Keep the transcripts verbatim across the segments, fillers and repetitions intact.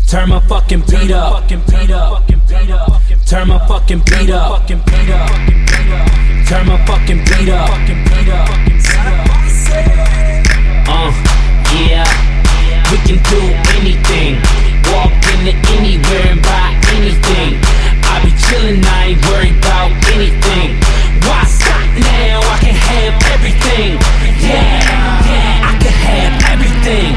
Turn my fucking beat up. Turn my fucking beat up. Turn my fucking beat up. Uh, yeah, we can do anything. Walk into anywhere and buy anything. I be chillin', I ain't worried about anything. Why stop now? I can have everything. Yeah, yeah, I can have everything.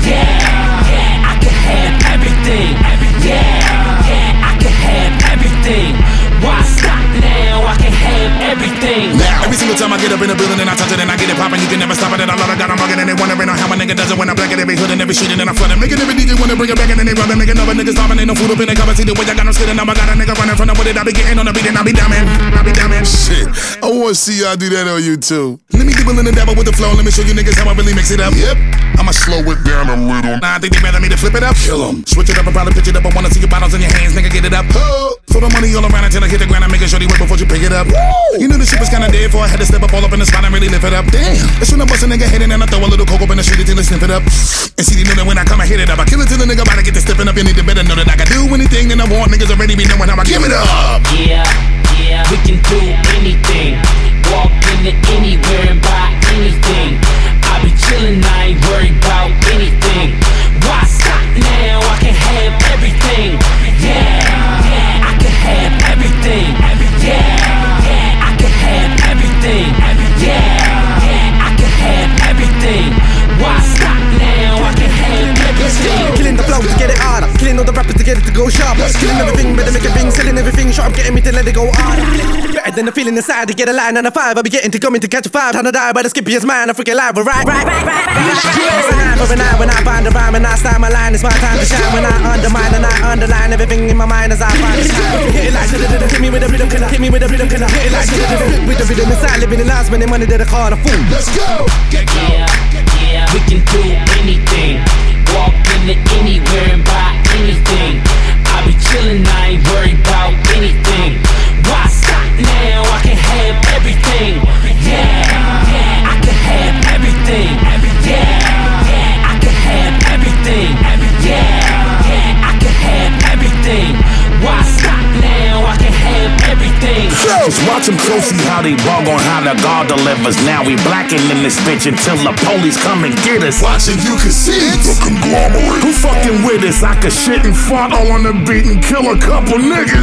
Yeah, I can have everything. Yeah, yeah, I can have everything. Why stop now? I can have everything. Now, every single time I get up in the building and I touch it and I get it poppin', you can never stop it. And I love it, got 'em rockin' and they wondering how my nigga does it when I black at every hood and every street and then I flood it. Making every D J wanna bring it back and then they rubbin', making other niggas stoppin'. Ain't no food up in the cover. See the way I got 'em skidding. Now I got a nigga running from the with it. I be getting on the beat and I be diamond. I be diamond. Shit, I wanna see y'all do that on YouTube. Let me dibble in the devil with the flow. Let me show you niggas how I really mix it up. Yep, I'ma slow it down a little. Nah, I think they rather me to flip it up. Kill 'em. Switch it up and probably pitch it up. I wanna see your bottles in your hands, nigga, get it up. Oh. Throw the money all around until I hit the ground. I'm making sure they work before you pick it up. Woo. You knew the shit was kinda dead before I had to step up all up in the spot and really lift it up. Damn, that's when I bust a nigga head and then I throw a little coke up in the street until I sniff it up. And see, they know that when I come, I hit it up. I kill it till the nigga about to get to stepping up. You need to better know that I can do anything that I want. Niggas already be knowing how I give it up. Yeah, yeah, we can do anything. Walk into anywhere and buy anything. I be chillin', I ain't worried about anything. Why stop now? I can have everything. Yeah, yeah, I can have everything. Yeah, yeah, I can have everything. Yeah, yeah, I can have everything. Why stop now? I can have everything. Killing the flow to get it harder, killing all the rappers to get it to go sharper. Killing everything, better make it ring, selling everything. Shot, I'm getting me to let it go harder. Better than the feeling inside to get a line and a five. I'll be getting to coming to catch a five. Time to die by the skippiest man. I freaking live, right, right, right, right. It's a night for a night when I find a rhyme and I start my line. It's my time to shine when I undermine and I underline everything in my mind as I find the time. Hit it like da-da-da-da, hit me with a rhythm killer, hit me with a rhythm killer. Hit it like da-da-da-da, with the rhythm inside, living in lies, spending money that I call a fool. Let's go. Yeah, yeah, we can do anything. Walk into anywhere and buy anything. I be chillin', I ain't worried about anything. Why stop now? I can have everything. Yeah, yeah, I can have everything. Yeah, yeah, I can have everything. Yeah, yeah, I can have everything. Why stop now? I can have everything. Just watch them closely how they bug on how the God delivers. Now we blacking in this bitch until the police come and get us. Watching you can see it. The conglomerate. Who fucking with us? I could shit and fart all on the beat and kill a couple niggas.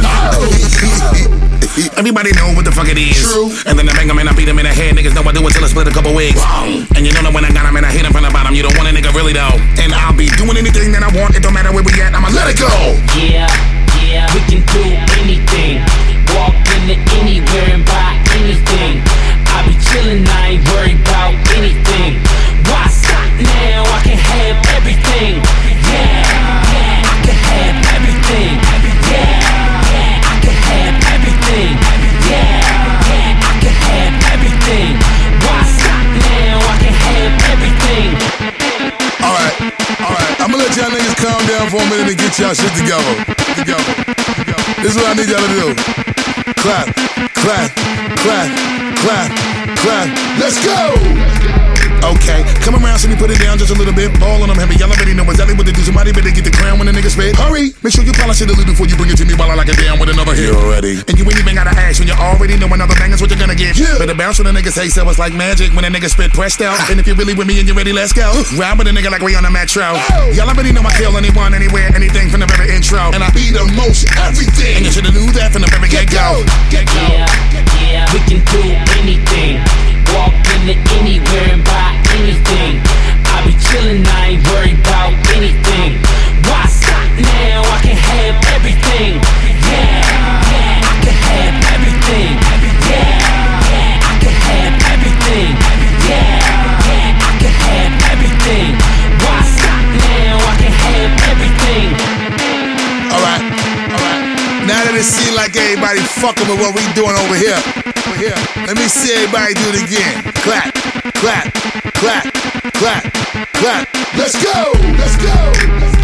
Everybody know what the fuck it is. True. And then I bang 'em and I beat 'em in the head. Niggas know I do it till I split a couple wigs. Wrong. And you know that when I got 'em and I hit 'em from the bottom, you don't want a nigga really though. And I'll be doing anything that I want. It don't matter where we at. I'ma let it go. Yeah, yeah, we can do anything. Walk into anywhere and buy anything. I be chillin', I ain't worried about anything. Why stop now? I can have everything. Yeah, yeah, I can have everything. Yeah, yeah, I can have everything. Yeah, yeah, I can have everything. Why stop now? I can have everything. Alright, alright. I'ma let y'all niggas calm down for a minute and get y'all shit together. Together. Together. This is what I need y'all to do. Clap, clap, clap, clap, clap. Let's go! Okay, come around, see me put it down just a little bit. Ball on them heavy, y'all already know exactly what to do. Somebody better get the crown when the nigga spit. Hurry, make sure you polish it a little before you bring it to me while I lock it down with another hit. You ready? And you ain't even gotta ask when you already know another bang is what you're gonna get. Yeah. Better bounce when a nigga say so, it's like magic when a nigga spit pressed out. And if you're really with me and you're ready, let's go. Ride with a nigga like we on a metro. Oh. Y'all already know I kill anyone, anywhere, anything from the very intro. And I be the most everything. And you should've knew that from the very get-go. Get-go. Yeah, yeah, we can do anything. Walk into anywhere and buy anything. I be chillin', I ain't worried about anything. Why stop now? I can have everything. Yeah, yeah, I can have everything. Yeah, yeah, I can have everything. Yeah, yeah, I can have everything. Why stop now? I can have everything. Alright, alright. Now that it seems like everybody fucking with what we doing over here. Over here. Let me see everybody do it again. Clap, clap, clap, clap, clap. Let's go! Let's go!